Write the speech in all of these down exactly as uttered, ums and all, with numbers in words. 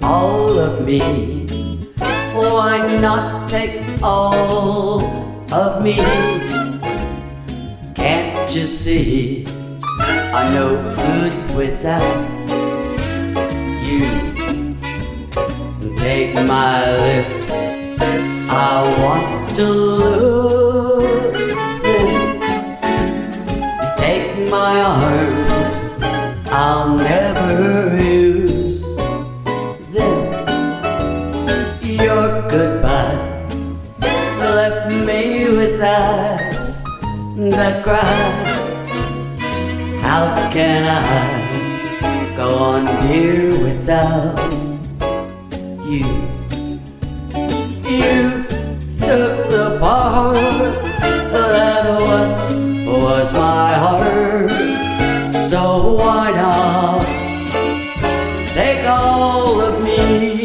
all of me. Why not take all of me? Can't you see I'm no good without you? Take my lips, I want to lose them. Take my arms, I'll never use them. Your goodbye left me with eyes that cry. How can I go on, dear, without you? You took the part that once was my heart. So why not take all of me?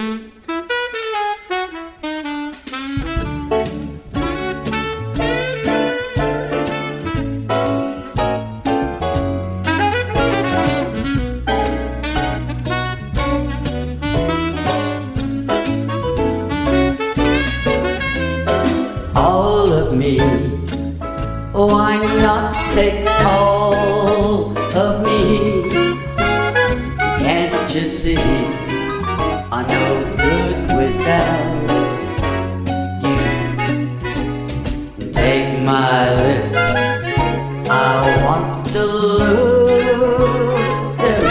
All of me, why not take all of me? Can't you see I'm no good without you? Take my lips, I want to lose them.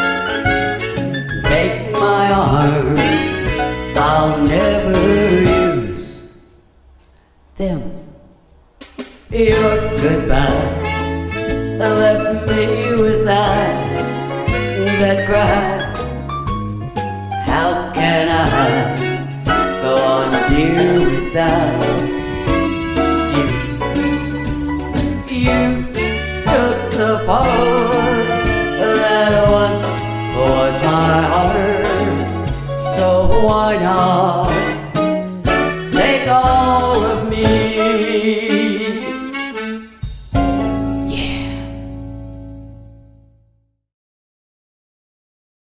Take my arms, I'll never use them. Your goodbye left me with eyes that cry.